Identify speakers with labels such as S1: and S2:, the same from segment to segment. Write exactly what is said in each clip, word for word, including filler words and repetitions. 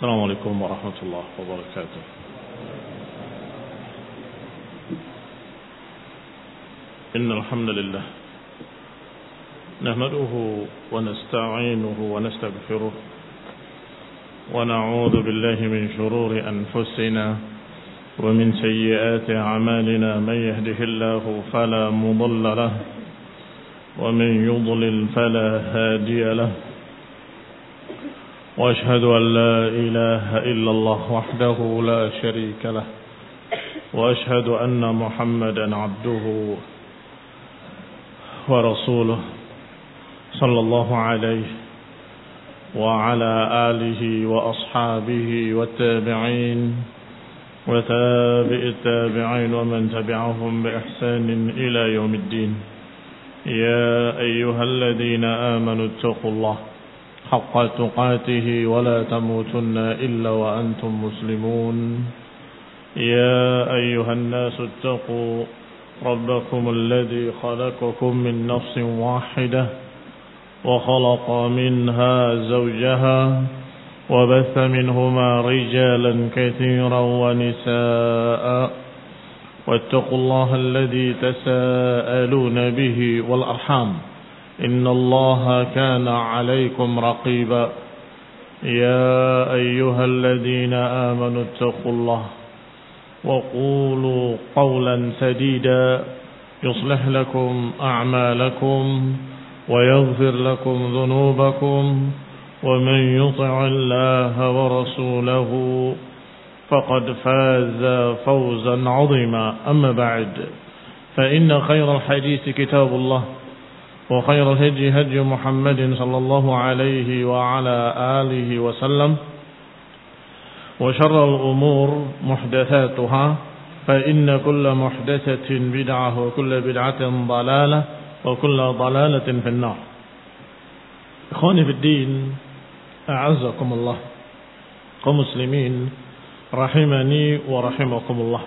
S1: السلام عليكم ورحمة الله وبركاته. إن الحمد لله نحمده ونستعينه ونستغفره ونعوذ بالله من شرور أنفسنا ومن سيئات أعمالنا. من يهده الله فلا مضل له ومن يضلل فلا هادي له. وأشهد أن لا إله إلا الله وحده لا شريك له وأشهد أن محمدا عبده ورسوله صلى الله عليه وعلى آله وأصحابه والتابعين وتابع التابعين ومن تبعهم بإحسان إلى يوم الدين. يا أيها الذين آمنوا اتقوا الله حق تقاته ولا تموتن إلا وأنتم مسلمون. يا أيها الناس اتقوا ربكم الذي خلقكم من نفس واحدة وخلق منها زوجها وبث منهما رجالا كثيرا ونساء واتقوا الله الذي تساءلون به والأرحام إن الله كان عليكم رقيبا. يا أيها الذين آمنوا اتقوا الله وقولوا قولا سديدا يصلح لكم أعمالكم ويغفر لكم ذنوبكم ومن يطع الله ورسوله فقد فاز فوزا عظيما. أما بعد فإن خير الحديث كتاب الله وخير الهدي هدي محمد صلى الله عليه وعلى آله وسلم وشر الأمور محدثاتها فإن كل محدثة بدعة وكل بدعة ضلالة وكل ضلالة في النار. إخواني في الدين أعزكم الله kaum muslimin rahimani wa rahimakumullah.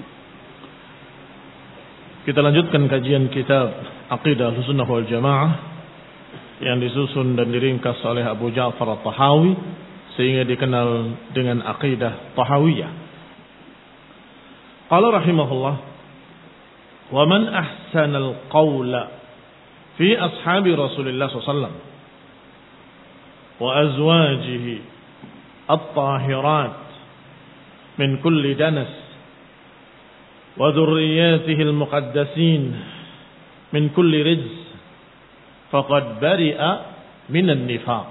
S1: Kita lanjutkan kajian kitab Aqidah Ahlussunnah wal Jamaah yang disusun dan diringkas oleh Abu Ja'far At-Tahawi sehingga dikenal dengan Aqidah Tahawiyah. Qala rahimahullah, wa man ahsanal qawla fi ashabi Rasulillah sallallahu alaihi wasallam wa azwajihi at-tahirat min kulli danas wa dhurriyyatihi al-muqaddasin min kulli rijz faqad bari'a minan nifaq.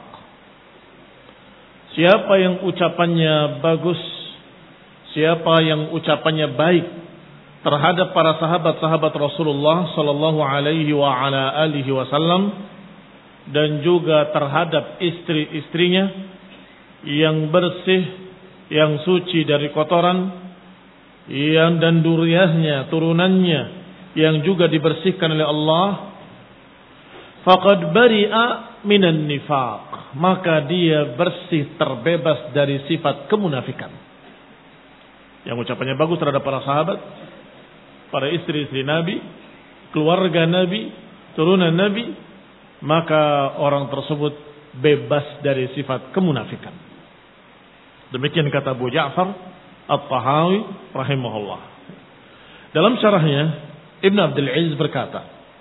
S1: Siapa yang ucapannya bagus, siapa yang ucapannya baik terhadap para sahabat-sahabat Rasulullah sallallahu alaihi wa ala alihi wasallam dan juga terhadap istri-istrinya yang bersih, yang suci dari kotoran, yang dan duriyahnya, turunannya yang juga dibersihkan oleh Allah, faqad bari'a minan nifaq, maka dia bersih, terbebas dari sifat kemunafikan. Yang ucapannya bagus terhadap para sahabat, para istri-istri Nabi, keluarga Nabi, turunan Nabi, maka orang tersebut bebas dari sifat kemunafikan. Demikian kata Abu Ja'far At-Tahawi rahimahullah. Dalam syarahnya Ibn Abdul Aziz berkata,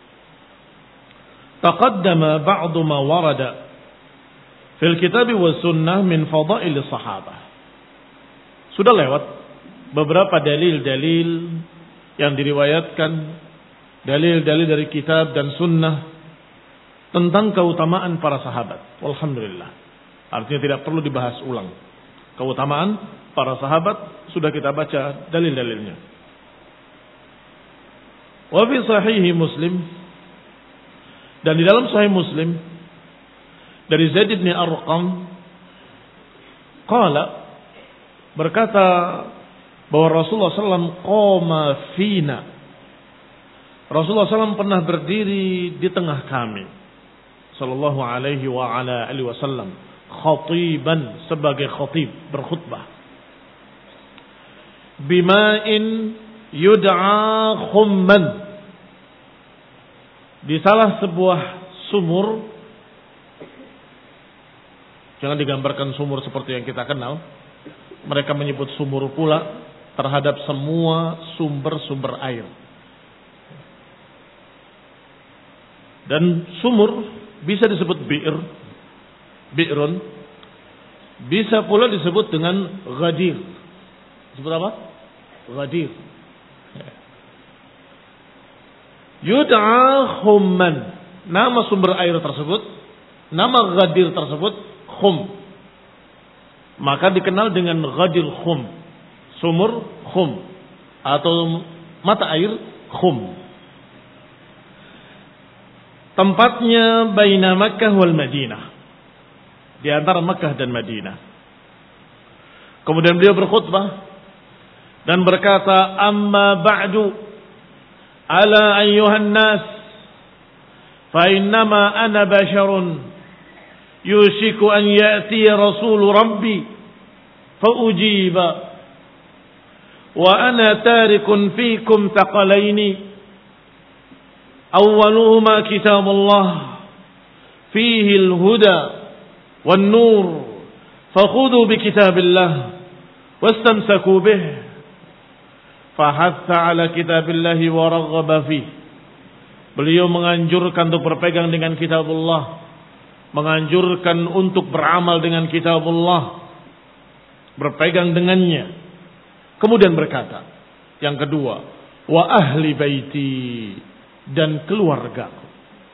S1: taqaddama ba'du ma warada fil kitab wa sunnah min fadail sahabah. Sudah lewat beberapa dalil-dalil yang diriwayatkan, dalil-dalil dari kitab dan sunnah tentang keutamaan para sahabat. Alhamdulillah. Artinya tidak perlu dibahas ulang. Keutamaan para sahabat sudah kita baca dalil-dalilnya. Wa fi sahihi Muslim, dan di dalam sahih Muslim dari Zaid bin Arqam qala, berkata bahwa Rasulullah sallallahu alaihi wasallam qama fina. Rasulullah sallallahu alaihi wasallam pernah berdiri di tengah kami sallallahu alaihi wa ala alihi wasallam khatiban, sebagai khatib, berkhutbah, bima'in yud'a khumman, di salah sebuah sumur Jangan digambarkan sumur seperti yang kita kenal. Mereka menyebut sumur pula terhadap semua sumber-sumber air. Dan sumur bisa disebut bi'r, bi'run, bisa pula disebut dengan ghadir. Disebut apa? Ghadir. Yud'a khumman. Nama sumber air tersebut, nama ghadir tersebut khum. Maka dikenal dengan ghadir khum. Sumur khum atau mata air khum. Tempatnya baina Makkah wal Madinah. Di antara Makkah dan Madinah. Kemudian beliau berkhutbah dan berkata, "Amma ba'du, ala ayyuhan nas, fa innama ana basharun, yushiku an ya'ti rasul rabbi, fa ujiba, wa ana tarikun fikum thaqalaini, awwaluhuma kitabullah, fihi al-huda wan-nur, fakhudhu bi kitabillah, wastamsaku bih." Fahatha ala kitabillahi wa raghaba fih. Beliau menganjurkan untuk berpegang dengan kitabullah, menganjurkan untuk beramal dengan kitabullah, berpegang dengannya. Kemudian berkata, yang kedua, wa ahli baiti, dan keluargaku.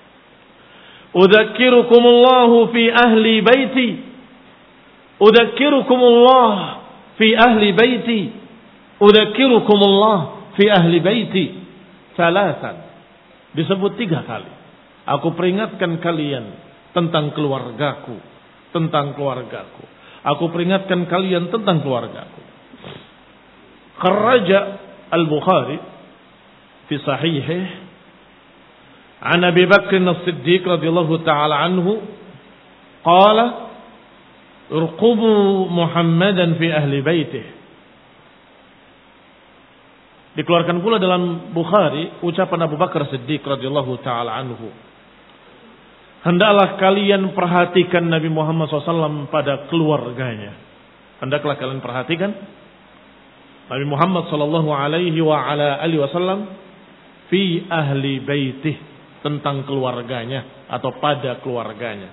S1: Udzakirukumullahu fi ahli baiti, udzakirukumullah fi ahli baiti, udzakirukumullah fi ahli baiti. Salasan. Disebut tiga kali. Aku peringatkan kalian tentang keluargaku, tentang keluargaku. Aku peringatkan kalian tentang keluargaku. Kharaja Al-Bukhari fi sahihih an Abi Bakr As-Siddiq radhiyallahu ta'ala anhu qala irqubu Muhammadan fi ahli baitih. Dikeluarkan pula dalam Bukhari ucapan Abu Bakar Siddiq radhiyallahu taala anhu. Hendaklah kalian perhatikan Nabi Muhammad shallallahu alaihi wasallam pada keluarganya. Hendaklah kalian perhatikan Nabi Muhammad sallallahu alaihi wa ala alihi wasallam fi ahli baitih, tentang keluarganya atau pada keluarganya.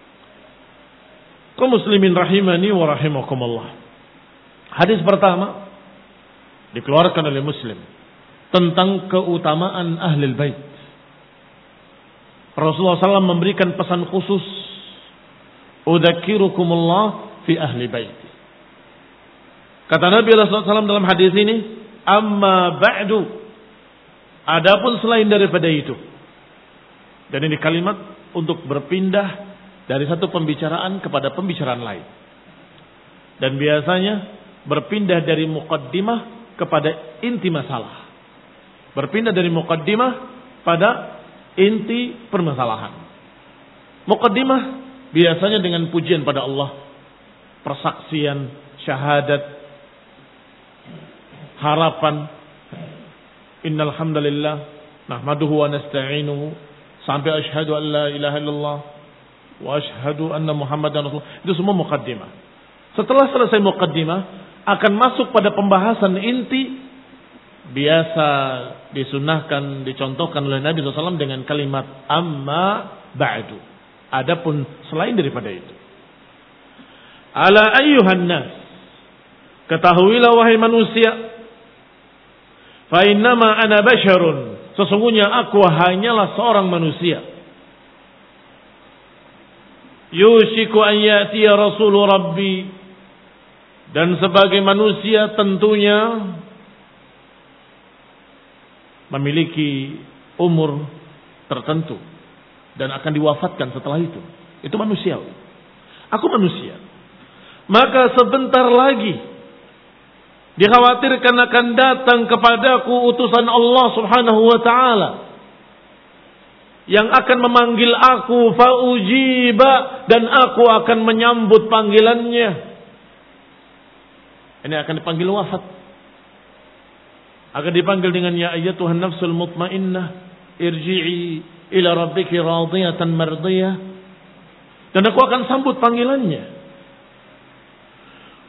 S1: Kaum muslimin rahimani wa rahimakumullah. Hadis pertama dikeluarkan oleh Muslim tentang keutamaan ahlul bait. Rasulullah shallallahu alaihi wasallam memberikan pesan khusus, udzakirukumullah fi ahli bait. Kata Nabi shallallahu alaihi wasallam dalam hadis ini, amma ba'du, adapun selain daripada itu. Dan ini kalimat untuk berpindah dari satu pembicaraan kepada pembicaraan lain. Dan biasanya berpindah dari muqaddimah kepada inti masalah. Berpindah dari muqaddimah pada inti permasalahan. Muqaddimah biasanya dengan pujian pada Allah, persaksian, syahadat, harapan, innal hamdalillah nahmaduhu wa nasta'inuhu, sampai asyhadu an la ilaha illallah wa asyhadu anna muhammadan rasulullah. Itu semua muqaddimah. Setelah selesai muqaddimah akan masuk pada pembahasan inti, biasa disunahkan, dicontohkan oleh Nabi shallallahu alaihi wasallam dengan kalimat amma ba'du. Adapun selain daripada itu, ala ayyuhan nas, ketahuilah wahai manusia, fa innama ana basyarun, sesungguhnya aku hanyalah seorang manusia. Yushiku an ya'tiya rasulur rabbi, dan sebagai manusia tentunya memiliki umur tertentu dan akan diwafatkan setelah itu. Itu manusia. Aku manusia. Maka sebentar lagi dikhawatirkan akan datang kepadaku utusan Allah Subhanahu wa taala yang akan memanggil aku, faujiba, dan aku akan menyambut panggilannya. Ini akan dipanggil wafat. Akan dipanggil dengan ya ayyatuhan nafsul mutmainnah, irji'i ila rabbiki radiyatan mardiyah. Dan aku akan sambut panggilannya.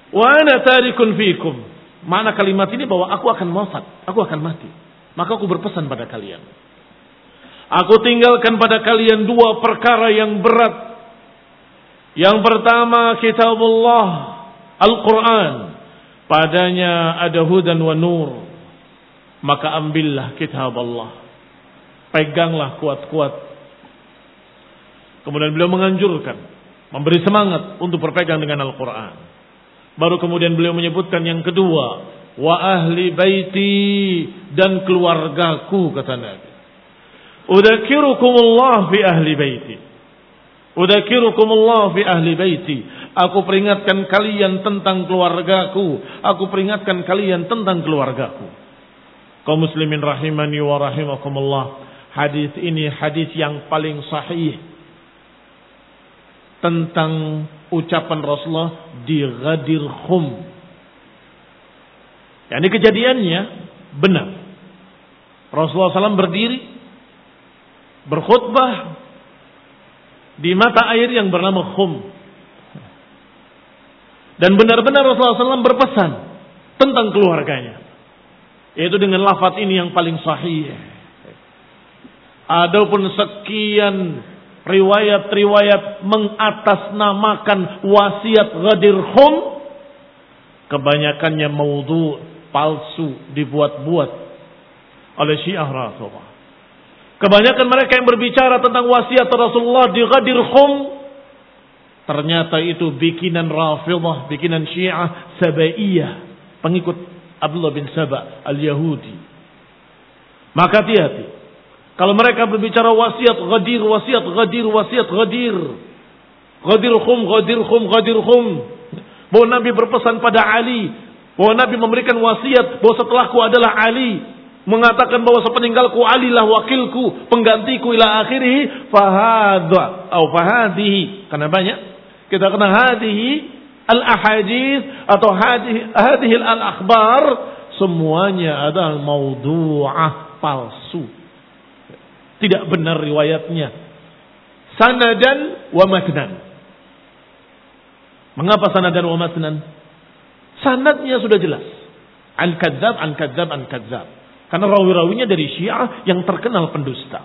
S1: Wa ana tarikun fikum. Makna kalimat ini bahwa aku akan wafat, aku akan mati. Maka aku berpesan pada kalian. Aku tinggalkan pada kalian dua perkara yang berat. Yang pertama kitabullah, Al-Quran. Padanya ada hudan wa nur. Maka ambillah kitab Allah. Peganglah kuat-kuat. Kemudian beliau menganjurkan, memberi semangat untuk berpegang dengan Al-Quran. Baru kemudian beliau menyebutkan yang kedua, wa ahli baiti, dan keluargaku, kata Nabi. Udzakirukumullah fi ahli baiti. Udzakirukumullah fi ahli baiti. Aku peringatkan kalian tentang keluargaku. Aku peringatkan kalian tentang keluargaku. Kaum muslimin rahimani wa rahimakumullah. Hadis ini hadis yang paling sahih tentang ucapan Rasulullah di Ghadir Khum. Ya, ini kejadiannya benar. Rasulullah shallallahu alaihi wasallam berdiri berkhutbah di mata air yang bernama Khum. Dan benar-benar Rasulullah shallallahu alaihi wasallam berpesan tentang keluarganya. Yaitu dengan lafaz ini yang paling sahih. Adapun sekian riwayat-riwayat mengatasnamakan wasiat Ghadir Khum, kebanyakannya maudhu, palsu, dibuat-buat oleh Syiah Rafidhah. Kebanyakan mereka yang berbicara tentang wasiat Rasulullah di Ghadir Khum, ternyata itu bikinan Rafidhah, bikinan Syiah Sabaiyah, pengikut Abdullah bin Saba al-Yahudi. Maka hati-hati. Kalau mereka berbicara wasiat Ghadir, wasiat Ghadir, wasiat Ghadir. Ghadir Khum, Ghadir Khum, Ghadir Khum. Bahwa Nabi berpesan pada Ali. Bahwa Nabi memberikan wasiat bahwa setelahku adalah Ali. Mengatakan bahwa sepeninggalku Ali lah wakilku, penggantiku ila akhirih. Fahadha, atau fahadihi. Karena banyak. Kita kena hadihi al-ahadith atau hadihi, hadihi al-akhbar. Semuanya adalah maudhu'ah, palsu. Tidak benar riwayatnya. Sanadan wa matnan. Mengapa sanadan wa matnan? Sanadnya sudah jelas. An kadzab, an kadzab, an kadzab. Karena rawi-rawinya dari Syiah yang terkenal pendusta.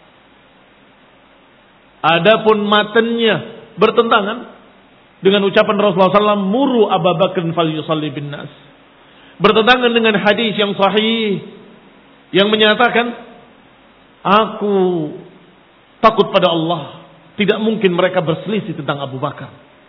S1: Adapun matanya bertentangan dengan ucapan Rasulullah shallallahu alaihi wasallam, muru Abu Bakr falyusalli bin nas. Bertentangan dengan hadis yang sahih yang menyatakan, aku takut pada Allah. Tidak mungkin mereka berselisih tentang Abu Bakar.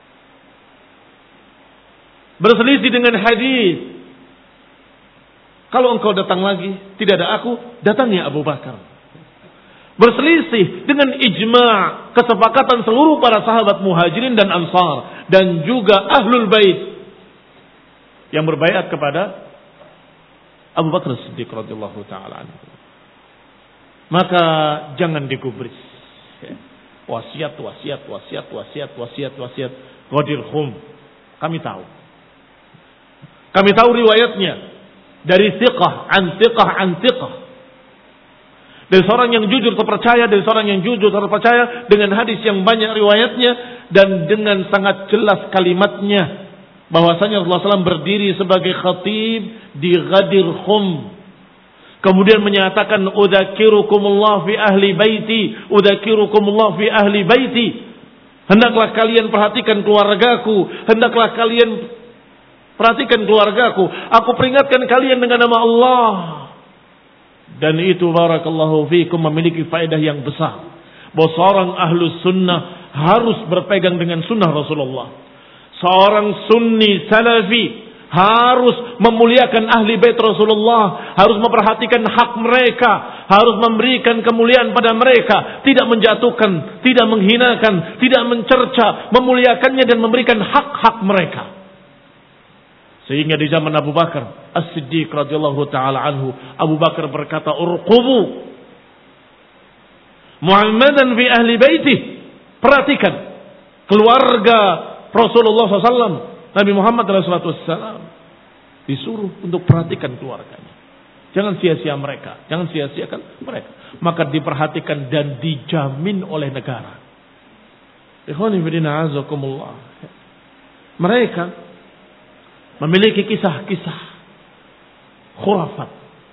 S1: Berselisih dengan hadis. Kalau engkau datang lagi, tidak ada aku, datangnya Abu Bakar. Berselisih dengan ijma' kesepakatan seluruh para sahabat muhajirin dan ansar. Dan juga ahlul bait yang berbaiat kepada Abu Bakar Siddiq radhiyallahu ta'ala anhu. Maka jangan digubris. Wasiat, wasiat, wasiat, wasiat, wasiat, wasiat. Ghadir Khum. Kami tahu. Kami tahu riwayatnya. Dari thiqah, an thiqah, an thiqah. Dari seorang yang jujur terpercaya, dari seorang yang jujur terpercaya. Dengan hadis yang banyak riwayatnya. Dan dengan sangat jelas kalimatnya. Bahwasanya Rasulullah shallallahu alaihi wasallam berdiri sebagai khatib di Ghadir Khum. Kemudian menyatakan, udzakirukumullah fi ahli baiti, udzakirukumullah fi ahli baiti. Hendaklah kalian perhatikan keluargaku, hendaklah kalian perhatikan keluargaku. Aku peringatkan kalian dengan nama Allah. Dan itu barakallahu fiikum memiliki faedah yang besar. Bahwa seorang ahlus sunnah harus berpegang dengan sunnah Rasulullah. Seorang sunni salafi harus memuliakan ahli bait Rasulullah, harus memperhatikan hak mereka, harus memberikan kemuliaan pada mereka, tidak menjatuhkan, tidak menghinakan, tidak mencerca, memuliakannya dan memberikan hak-hak mereka. Sehingga di zaman Abu Bakar As-Siddiq radhiyallahu taala anhu, Abu Bakar berkata, "Urqubu Muhammadan fi ahli baitih." Perhatikan keluarga Rasulullah shallallahu alaihi wasallam. Nabi Muhammad shallallahu alaihi wasallam disuruh untuk perhatikan keluarganya. Jangan sia-sia mereka. Jangan sia-siakan mereka. Maka diperhatikan dan dijamin oleh negara. Ikhwani fillah azakumullah. Mereka memiliki kisah-kisah khurafat.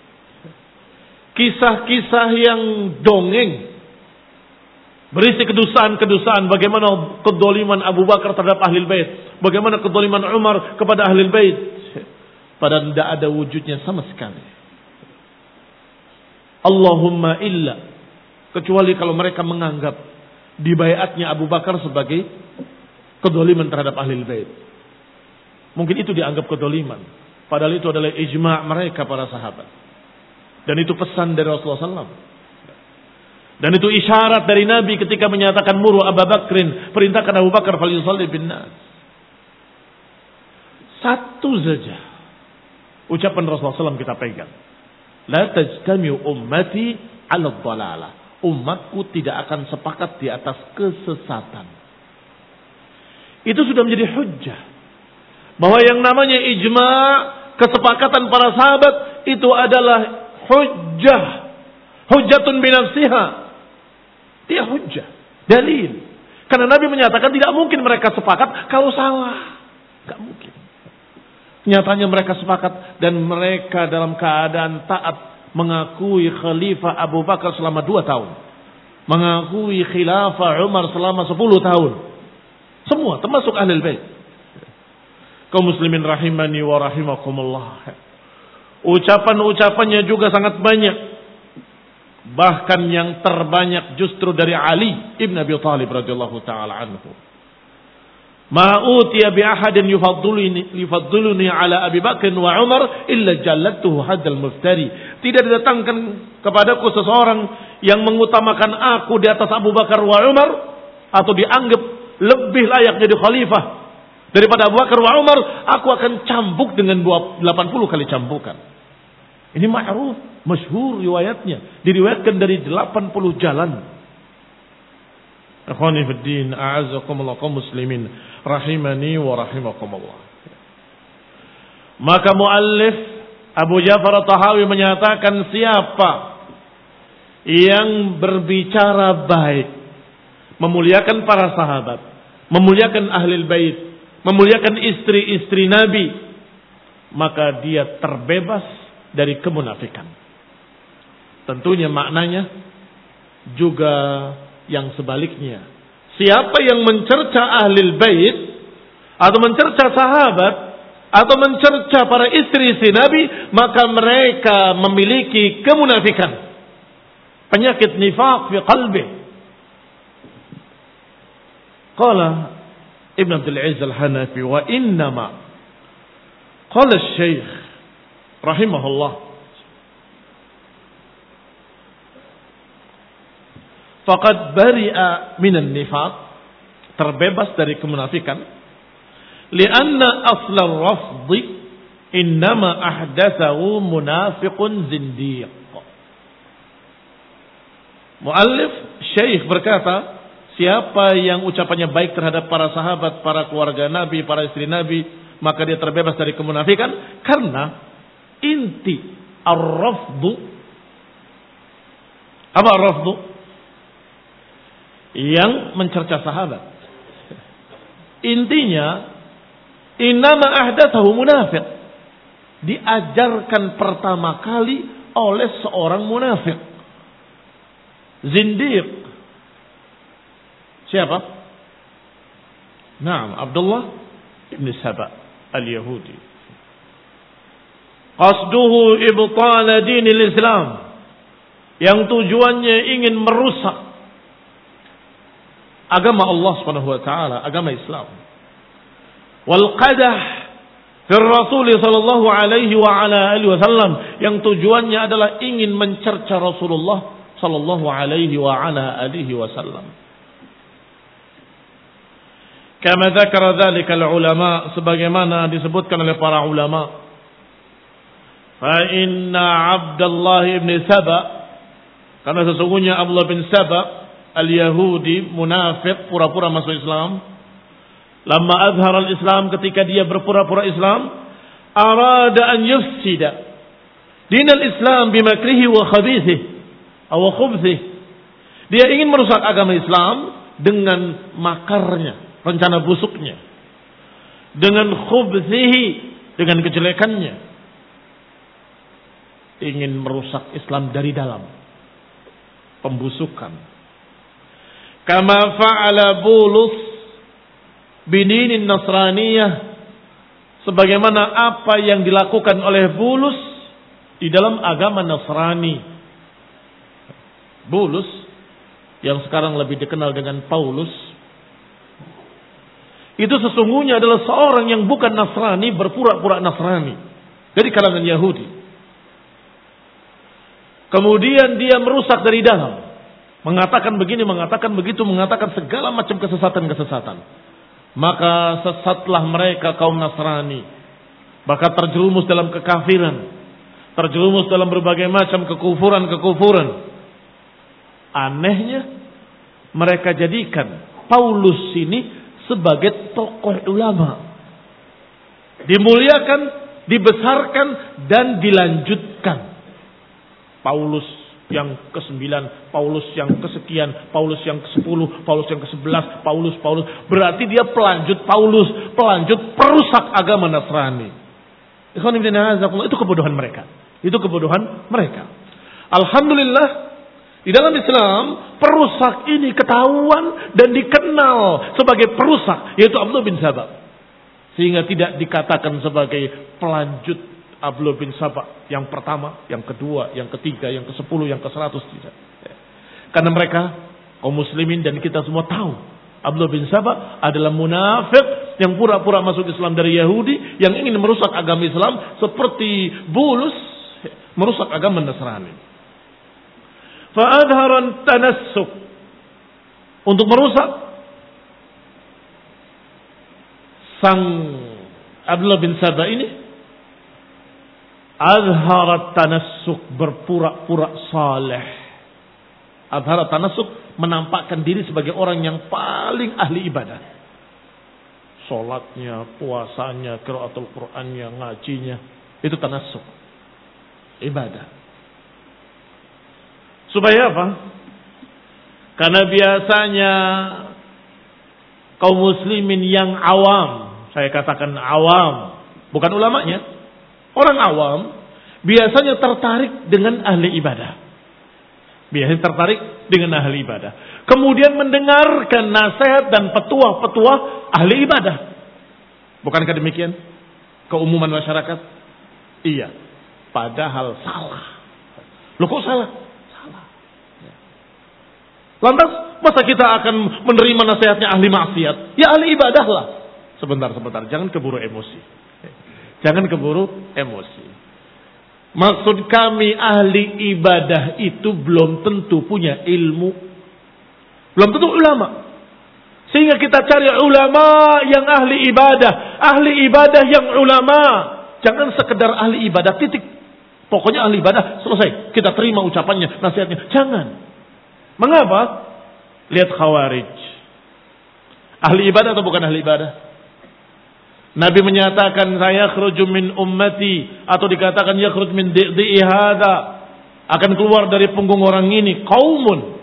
S1: Kisah-kisah yang dongeng. Berisi kedustaan-kedustaan. Bagaimana kedoliman Abu Bakar terhadap Ahlul Bait. Bagaimana kedoliman Umar kepada Ahlul Bait. Padahal tidak ada wujudnya sama sekali. Allahumma illa. Kecuali kalau mereka menganggap dibaiatnya Abu Bakar sebagai kedoliman terhadap Ahlul Bait. Mungkin itu dianggap kedoliman. Padahal itu adalah ijma' mereka para sahabat. Dan itu pesan dari Rasulullah sallallahu alaihi wasallam. Dan itu isyarat dari Nabi ketika menyatakan muru Abu Bakrin, perintahkan Abu Bakar falyusalli bin nas. Satu saja ucapan Rasulullah sallallahu alaihi wasallam kita pegang. La tajtami'u ummati 'ala dhalalah. Umatku tidak akan sepakat di atas kesesatan. Itu sudah menjadi hujjah. Bahwa yang namanya ijma', kesepakatan para sahabat itu adalah hujjah. Hujjatun binafsiha. Dia hujjah, dalil. Karena Nabi menyatakan tidak mungkin mereka sepakat kalau salah. Tidak mungkin. Nyatanya mereka sepakat dan mereka dalam keadaan taat mengakui Khalifah Abu Bakar selama dua tahun. Mengakui Khilafah Umar selama sepuluh tahun. Semua termasuk Ahlul Bait. Kaum muslimin rahimani wa rahimakumullah. Ucapan-ucapannya juga sangat banyak. Bahkan yang terbanyak justru dari Ali ibn Abi Thalib radhiyallahu taala anhu. Ma utiya bi ahadin yufaddiluni yufaddiluni ala Abi Bakr wa Umar illa jallatuhu haddal muftari. Tidak didatangkan kepadaku seseorang yang mengutamakan aku di atas Abu Bakar wa Umar atau dianggap lebih layak jadi khalifah daripada Abu Bakar wa Umar, aku akan cambuk dengan delapan puluh kali cambukan. Ini ma'ruf, masyhur riwayatnya. Diriwayatkan dari delapan puluh jalan. Ikhwani fid din, a'azzakumullah kaum muslimin, rahimani wa rahimakumullah. Maka muallif Abu Ja'far At-Tahawi menyatakan siapa yang berbicara baik, memuliakan para sahabat, memuliakan Ahlul Bait, memuliakan istri-istri Nabi, maka dia terbebas dari kemunafikan. Tentunya maknanya juga yang sebaliknya. Siapa yang mencerca Ahlul Bait atau mencerca sahabat atau mencerca para istri-istri Nabi, maka mereka memiliki kemunafikan. Penyakit nifaq fi qalbi. Qala Ibn Abdul Aziz Al-Hanafi wa innama qala Syekh rahimahullah faqad bari'a minan nifaq, terbebas dari kemunafikan, lianna asla ar-rafd innama ahdathahu munafiqun zindiq. Muallif Syekh berkata, siapa yang ucapannya baik terhadap para sahabat, para keluarga Nabi, para istri Nabi, maka dia terbebas dari kemunafikan karena inti ar-rafdu. Apa ar-rafdu? Yang mencerca sahabat. Intinya innama ahdatsahu munafiq. Diajarkan pertama kali oleh seorang munafik. Zindiq. Siapa? Naam, Abdullah ibn Saba al-Yahudi. Qasduhu ibtala dinil Islam, yang tujuannya ingin merusak agama Allah Subhanahu wa taala, agama Islam. Wal qadah fi Rasul sallallahu alaihi wa ala alihi wasallam, yang tujuannya adalah ingin mencerca Rasulullah sallallahu alaihi wa ala alihi wasallam. Kama dzakara dzalika al-ulama, sebagaimana disebutkan oleh para ulama. Fa inna Abdullah ibn Saba, karena sesungguhnya Abdullah bin Saba al-Yahudi, munafik, pura-pura masuk Islam. Lama azhar al-Islam, ketika dia berpura-pura Islam, arada an yufsida din al-Islam bimakrihi wa khabithih atau khubthih. Dia ingin merusak agama Islam dengan makarnya, rencana busuknya. Dengan khubthihi, dengan kejelekannya, ingin merusak Islam dari dalam, pembusukan. Kama fa'ala Bulus bidinin Nasraniyah, sebagaimana apa yang dilakukan oleh Bulus di dalam agama Nasrani. Bulus yang sekarang lebih dikenal dengan Paulus, itu sesungguhnya adalah seorang yang bukan Nasrani, berpura-pura Nasrani dari kalangan Yahudi. Kemudian dia merusak dari dalam, mengatakan begini, mengatakan begitu, mengatakan segala macam kesesatan-kesesatan. Maka sesatlah mereka kaum Nasrani, maka terjerumus dalam kekafiran, terjerumus dalam berbagai macam kekufuran-kekufuran. Anehnya, mereka jadikan Paulus ini sebagai tokoh ulama, dimuliakan, dibesarkan, dan dilanjutkan. Paulus yang kesembilan, Paulus yang kesekian, Paulus yang kesepuluh, Paulus yang kesebelas, Paulus, Paulus. Berarti dia pelanjut Paulus, pelanjut perusak agama Nasrani. Itu kebodohan mereka. Itu kebodohan mereka. Alhamdulillah, di dalam Islam, perusak ini ketahuan dan dikenal sebagai perusak, yaitu Abdullah bin Saba. Sehingga tidak dikatakan sebagai pelanjut Abdullah bin Saba yang pertama, yang kedua, yang ketiga, yang kesepuluh, yang keseratus, tidak. Karena mereka, kaum muslimin dan kita semua tahu, Abdullah bin Saba adalah munafik yang pura-pura masuk Islam dari Yahudi, yang ingin merusak agama Islam seperti Bulus merusak agama Nasrani. Fa'adharan tanassuk, untuk merusak sang Abdullah bin Saba ini, azharat tanassuk, berpura-pura saleh. Azharat tanassuk, menampakkan diri sebagai orang yang paling ahli ibadah. Salatnya, puasanya, qiraatul Qur'annya, ngajinya, itu tanassuk, ibadah. Supaya apa? Karena biasanya kaum muslimin yang awam, saya katakan awam, bukan ulamanya, orang awam biasanya tertarik dengan ahli ibadah. Biasanya tertarik dengan ahli ibadah. Kemudian mendengarkan nasihat dan petuah-petuah ahli ibadah. Bukankah demikian? Keumuman masyarakat? Iya. Padahal salah. Loh kok salah? Lantas, masa kita akan menerima nasihatnya ahli maksiat? Ya ahli ibadah lah. Sebentar, sebentar. Jangan keburu emosi. Jangan keburu emosi. Maksud kami ahli ibadah itu belum tentu punya ilmu. Belum tentu ulama. Sehingga kita cari ulama yang ahli ibadah. Ahli ibadah yang ulama. Jangan sekedar ahli ibadah, titik. Pokoknya ahli ibadah, selesai. Kita terima ucapannya, nasihatnya. Jangan. Mengapa? Lihat Khawarij. Ahli ibadah atau bukan ahli ibadah? Nabi menyatakan saya yakhruju min ummati, atau dikatakan yakhruj min di'i hada, akan keluar dari punggung orang ini qaumun,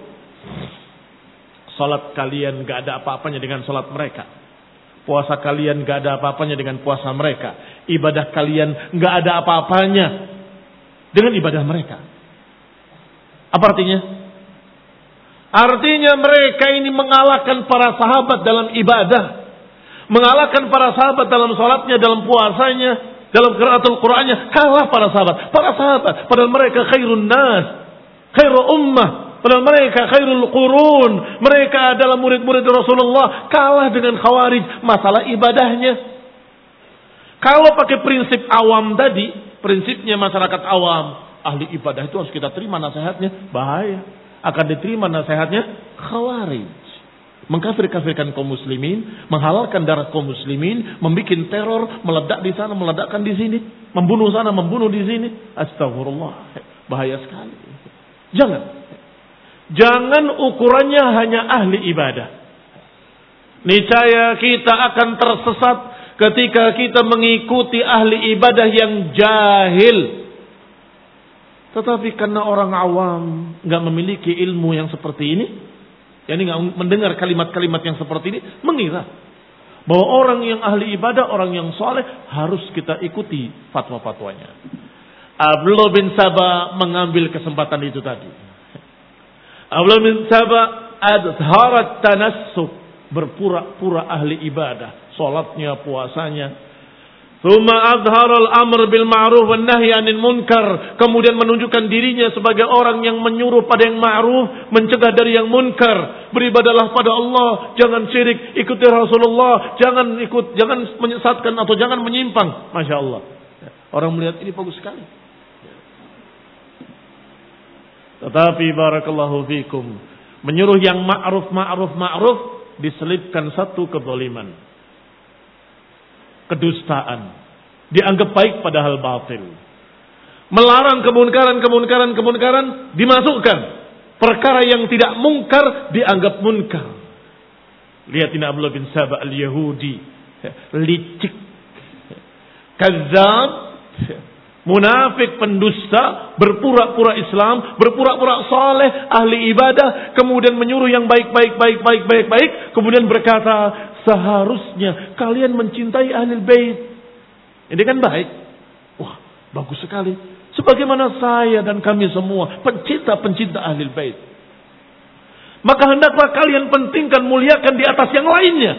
S1: salat kalian gak ada apa-apanya dengan salat mereka, puasa kalian gak ada apa-apanya dengan puasa mereka, ibadah kalian gak ada apa-apanya dengan ibadah mereka. Apa artinya? Artinya mereka ini mengalahkan para sahabat dalam ibadah, mengalahkan para sahabat dalam salatnya, dalam puasanya, dalam qiraatul Qur'annya, kalah para sahabat. Para sahabat, padahal mereka khairun nas, khairul ummah, padahal mereka khairul qurun, mereka adalah murid-murid Rasulullah, kalah dengan Khawarij masalah ibadahnya. Kalau pakai prinsip awam tadi, prinsipnya masyarakat awam, ahli ibadah itu harus kita terima nasihatnya, bahaya. Akan diterima nasihatnya Khawarij, mengkafir-kafirkan kaum muslimin, menghalalkan darah kaum muslimin, membuat teror, meledak di sana, meledakkan di sini, membunuh sana, membunuh di sini. Astagfirullah, bahaya sekali. Jangan, jangan ukurannya hanya ahli ibadah. Niscaya kita akan tersesat ketika kita mengikuti ahli ibadah yang jahil. Tetapi karena orang awam nggak memiliki ilmu yang seperti ini, yakni nggak mendengar kalimat-kalimat yang seperti ini, mengira Bahwa orang yang ahli ibadah, orang yang soleh harus kita ikuti fatwa-fatwanya. Abdullah bin Saba mengambil kesempatan itu tadi. Abdullah bin Saba adharat tanassuk, berpura-pura ahli ibadah, salatnya, puasanya. Tsumma adhara al-amr bil ma'ruf wan nahy 'anil munkar, kemudian menunjukkan dirinya sebagai orang yang menyuruh pada yang ma'ruf, mencegah dari yang munkar. Beribadahlah pada Allah, jangan syirik, ikuti Rasulullah, jangan ikut, jangan menyesatkan atau jangan menyimpang. Masya Allah. Orang melihat ini bagus sekali. Tetapi barakallahu fikum, menyuruh yang ma'ruf ma'ruf ma'ruf diselipkan satu kezaliman, kedustaan, dianggap baik padahal batil. Melarang kemunkaran kemunkaran kemunkaran dimasukkan, perkara yang tidak mungkar dianggap munkar. Lihat ini Abdullah bin Saba al-Yahudi, licik, kadzab, munafik, pendusta, berpura-pura Islam, berpura-pura saleh, ahli ibadah, kemudian menyuruh yang baik-baik, baik-baik, baik-baik, kemudian berkata, seharusnya kalian mencintai ahlul bait. Ini kan baik. Wah, bagus sekali. Sebagaimana saya dan kami semua pencinta-pencinta ahlul bait. Maka hendaklah kalian pentingkan, muliakan di atas yang lainnya.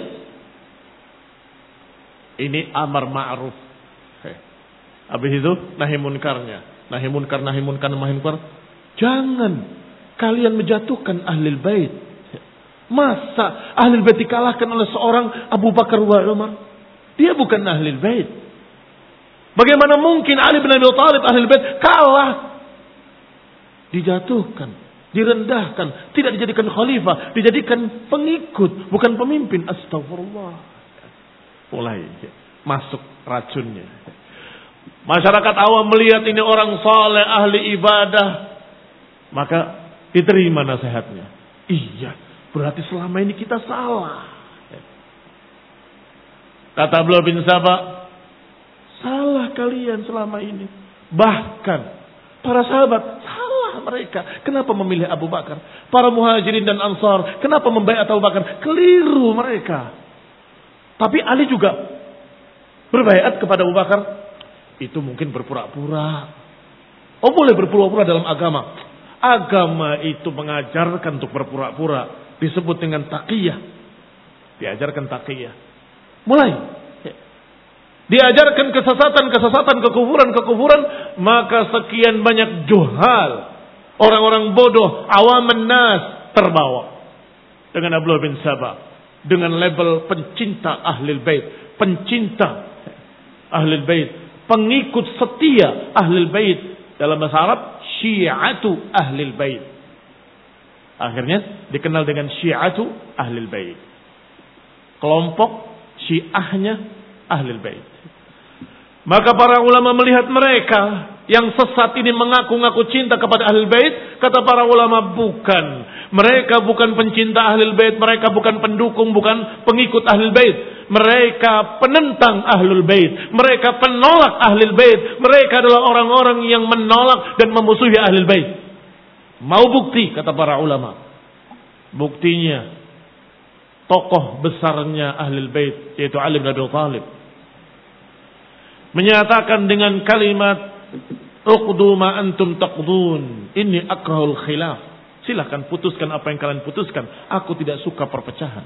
S1: Ini amar ma'ruf. Habis itu nahi munkarnya. Nahi munkar, nahi munkar, nahi munkar. Jangan kalian menjatuhkan ahlul bait. Masa ahlul bait dikalahkan oleh seorang Abu Bakar wa Umar? Dia bukan ahlul bait. Bagaimana mungkin Ali bin Abi Thalib ahlul bait kalah? Dijatuhkan, direndahkan, tidak dijadikan khalifah, dijadikan pengikut, bukan pemimpin. Astagfirullah. Mulai masuk racunnya. Masyarakat awam melihat ini orang saleh, ahli ibadah, maka diterima nasihatnya. Iya, berarti selama ini kita salah. Kata Abdullah bin Saba, salah kalian selama ini. Bahkan para sahabat, salah mereka. Kenapa memilih Abu Bakar? Para muhajirin dan ansar, kenapa membaiat Abu Bakar? Keliru mereka. Tapi Ali juga berbaiat kepada Abu Bakar. Itu mungkin berpura-pura. Oh, boleh berpura-pura dalam agama. Agama itu mengajarkan untuk berpura-pura. Disebut dengan taqiyah. Diajarkan taqiyah. Mulai. Diajarkan kesesatan-kesesatan, kekufuran-kekufuran. Maka sekian banyak juhal, orang-orang bodoh, awaman nas, terbawa. Dengan Abdullah bin Saba. Dengan label pencinta ahlul bait. Pencinta ahlul bait. Pengikut setia ahlul bait. Dalam bahasa Arab, syi'atu ahlul bait. Akhirnya dikenal dengan syi'atu ahlul bait. Kelompok syiahnya ahlul bait. Maka para ulama melihat mereka yang sesat ini mengaku-ngaku cinta kepada ahlul bait. Kata para ulama, bukan. Mereka bukan pencinta ahlul bait. Mereka bukan pendukung, bukan pengikut ahlul bait. Mereka penentang ahlul bait. Mereka penolak ahlul bait. Mereka adalah orang-orang yang menolak dan memusuhi ahlul bait. Mau bukti, kata para ulama. Buktinya, tokoh besarnya ahlul bait, yaitu Ali bin Abi Thalib, menyatakan dengan kalimat, uqdu ma antum taqdun, inni akrahul khilaf. Silahkan putuskan apa yang kalian putuskan. Aku tidak suka perpecahan.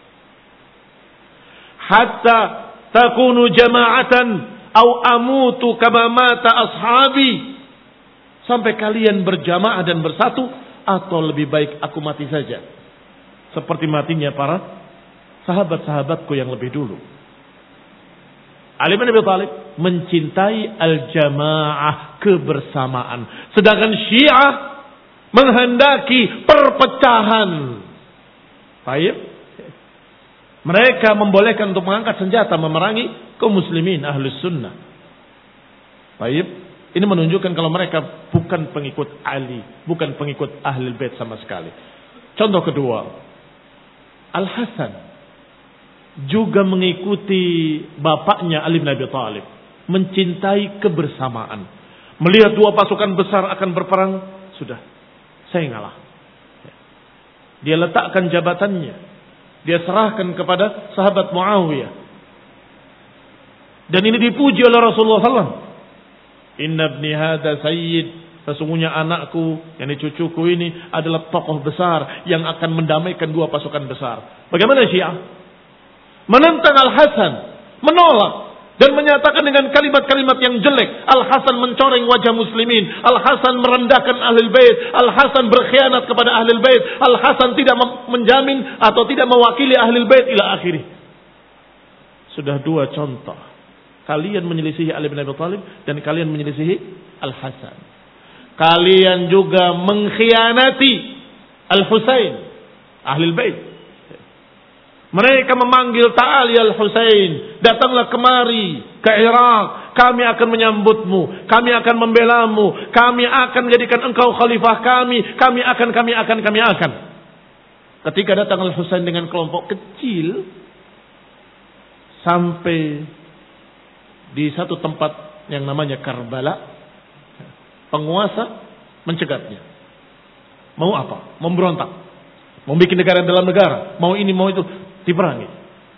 S1: Hatta takunu jama'atan au amutu kama mata ashabi. Sampai kalian berjamaah dan bersatu, atau lebih baik aku mati saja seperti matinya para sahabat-sahabatku yang lebih dulu. Ali bin Abi Thalib mencintai al-jamaah, kebersamaan. Sedangkan Syiah menghendaki perpecahan. Baik. Mereka membolehkan untuk mengangkat senjata memerangi kaum muslimin ahlus sunnah. Baik. Ini menunjukkan kalau mereka bukan pengikut Ali, bukan pengikut ahlul bait sama sekali. Contoh kedua, Al-Hasan juga mengikuti bapaknya Ali bin Abi Thalib, mencintai kebersamaan. Melihat dua pasukan besar akan berperang, sudah, saya ngalah. Dia letakkan jabatannya Dia serahkan kepada sahabat Muawiyah. Dan ini dipuji oleh Rasulullah sallallahu alaihi wasallam. Inna ibni hada sayyid. Sesungguhnya anakku, yakni cucuku ini adalah tokoh besar yang akan mendamaikan dua pasukan besar. Bagaimana Syiah? Menentang Al-Hasan, menolak dan menyatakan dengan kalimat-kalimat yang jelek. Al-Hasan mencoreng wajah muslimin, Al-Hasan merendahkan Ahlul Bait, Al-Hasan berkhianat kepada Ahlul Bait, Al-Hasan tidak menjamin atau tidak mewakili Ahlul Bait ila akhirih. Sudah dua contoh. Kalian menyelisihi Ali bin Abi Thalib dan kalian menyelisihi Al-Hasan. Kalian juga mengkhianati Al-Husain, Ahlul Bait. Mereka memanggil Ta'ali Al-Husain, datanglah kemari ke Irak, kami akan menyambutmu, kami akan membelamu, kami akan menjadikan engkau khalifah kami, kami akan, kami akan, kami akan. Ketika datang Al-Husain dengan kelompok kecil, sampai di satu tempat yang namanya Karbala, penguasa mencegatnya. Mau apa? Memberontak. Mau bikin negara dalam negara. Mau ini, mau itu. Diperangi.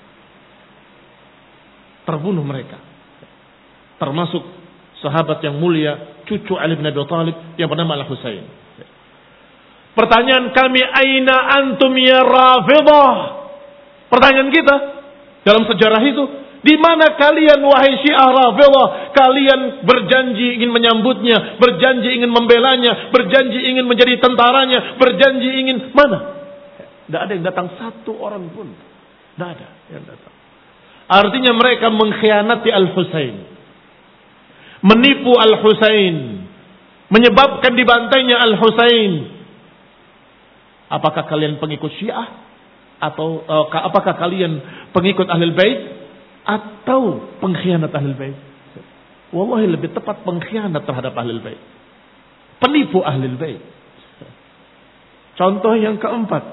S1: Terbunuh mereka. Termasuk sahabat yang mulia, cucu Ali bin Abi Thalib yang bernama Al-Husain. Pertanyaan kami, aina antum ya Rafidah? Pertanyaan kita dalam sejarah itu, di mana kalian wahai Syiah Rafidhah? Kalian berjanji ingin menyambutnya, berjanji ingin membelanya, berjanji ingin menjadi tentaranya, berjanji ingin mana? Tidak ada yang datang satu orang pun. Tidak ada yang datang. Artinya mereka mengkhianati Al-Husain, menipu Al-Husain, menyebabkan dibantainya Al-Husain. Apakah kalian pengikut Syiah? Atau uh, apakah kalian pengikut Ahlul Bait? Atau pengkhianat Ahlul Bait? Wallahi lebih tepat pengkhianat terhadap Ahlul Bait, penipu Ahlul Bait. Contoh yang keempat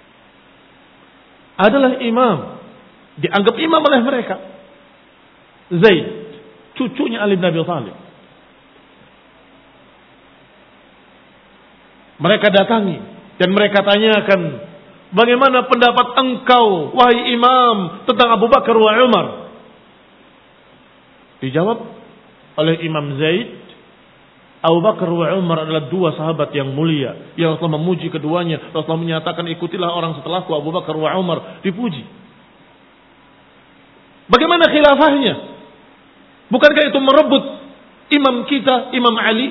S1: adalah imam, dianggap imam oleh mereka, Zaid, cucunya Ali bin Abi Thalib. Mereka datangi dan mereka tanyakan, bagaimana pendapat engkau, wahai imam, tentang Abu Bakar wa Umar? Dijawab oleh Imam Zaid, Abu Bakar wa Umar adalah dua sahabat yang mulia, yang Rasulullah memuji keduanya. Rasulullah menyatakan, ikutilah orang setelahku, Abu Bakar wa Umar. Dipuji. Bagaimana khilafahnya? Bukankah itu merebut imam kita, Imam Ali?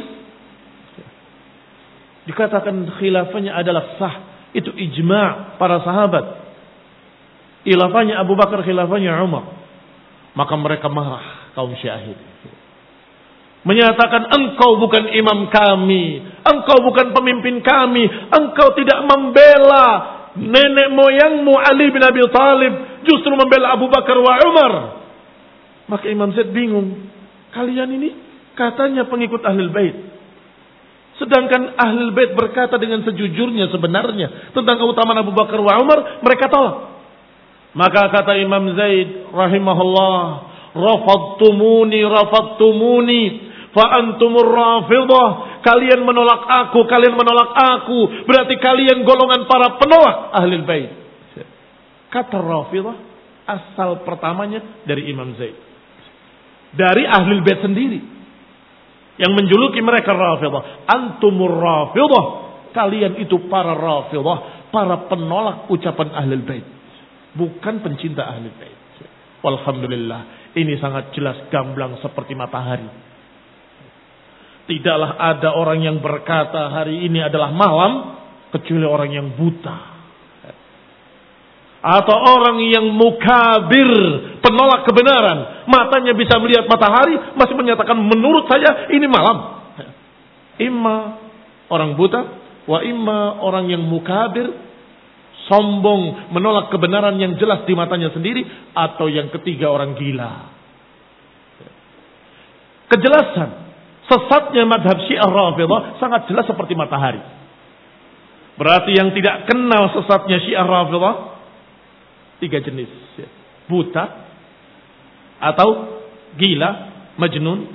S1: Dikatakan khilafahnya adalah sah. Itu ijma' para sahabat. Khilafahnya Abu Bakar, khilafahnya Umar. Maka mereka marah, kaum Syiah. Menyatakan, engkau bukan imam kami, engkau bukan pemimpin kami, engkau tidak membela nenek moyangmu Ali bin Abi Thalib, justru membela Abu Bakar wa Umar. Maka Imam Zaid bingung. Kalian ini katanya pengikut Ahlul Bait, sedangkan Ahlul Bait berkata dengan sejujurnya sebenarnya tentang keutamaan Abu Bakar wa Umar, mereka tolak. Maka kata Imam Zaid rahimahullah, rafadtumuni rafadtumuni fa antumur Rafidhah. Kalian menolak aku, kalian menolak aku, berarti kalian golongan para penolak Ahlul Bait. Kata Rafidhah asal pertamanya dari Imam Zaid, dari Ahlul Bait sendiri yang menjuluki mereka Rafidhah. Antumur Rafidhah, kalian itu para Rafidhah, para penolak ucapan Ahlul Bait, bukan pencinta Ahlul Bait. Walhamdulillah, ini sangat jelas gamblang seperti matahari. Tidaklah ada orang yang berkata hari ini adalah malam kecuali orang yang buta, atau orang yang mukabir, penolak kebenaran. Matanya bisa melihat matahari, masih menyatakan menurut saya ini malam. Imma orang buta, wa imma orang yang mukabir, sombong, menolak kebenaran yang jelas di matanya sendiri, atau yang ketiga orang gila. Kejelasan sesatnya madhab Syiah Rafidhah sangat jelas seperti matahari. Berarti yang tidak kenal sesatnya Syiah Rafidhah tiga jenis: buta, atau gila, majnun,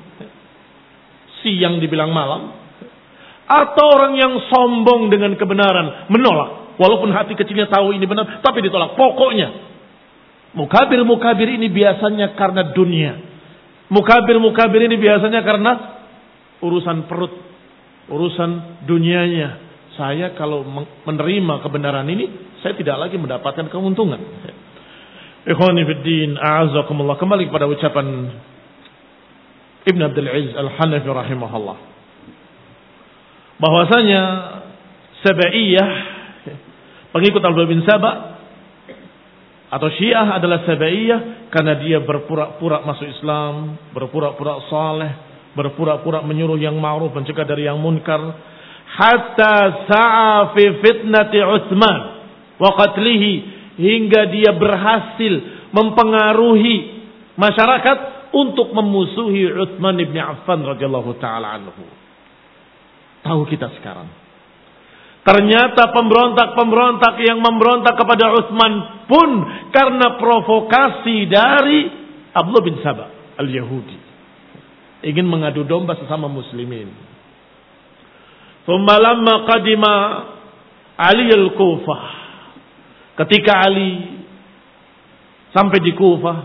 S1: siang dibilang malam, atau orang yang sombong dengan kebenaran, menolak. Walaupun hati kecilnya tahu ini benar, tapi ditolak. Pokoknya. Mukabir-mukabir ini biasanya karena dunia. Mukabir-mukabir ini biasanya karena urusan perut, urusan dunianya. Saya kalau menerima kebenaran ini, saya tidak lagi mendapatkan keuntungan. Ikhwani fiddin, a'azakumullah. Kembali kepada ucapan Ibn Abdul Aziz Al-Hanafi rahimahullah, bahwasanya Sabaiyah, pengikut Abdullah bin Saba atau Syiah adalah Sabaiyah karena dia berpura-pura masuk Islam, berpura-pura saleh, berpura-pura menyuruh yang ma'ruf, mencegah dari yang munkar, hatta sa'a fi fitnati Utsman wa qatlihi, hingga dia berhasil mempengaruhi masyarakat untuk memusuhi Utsman bin Affan radhiyallahu taala anhu. Tahu kita sekarang, ternyata pemberontak-pemberontak yang memberontak kepada Utsman pun karena provokasi dari Abdullah bin Saba al-Yahudi, ingin mengadu domba sesama muslimin. Thumma lamma qadima Ali al-Kufah, ketika Ali sampai di Kufah,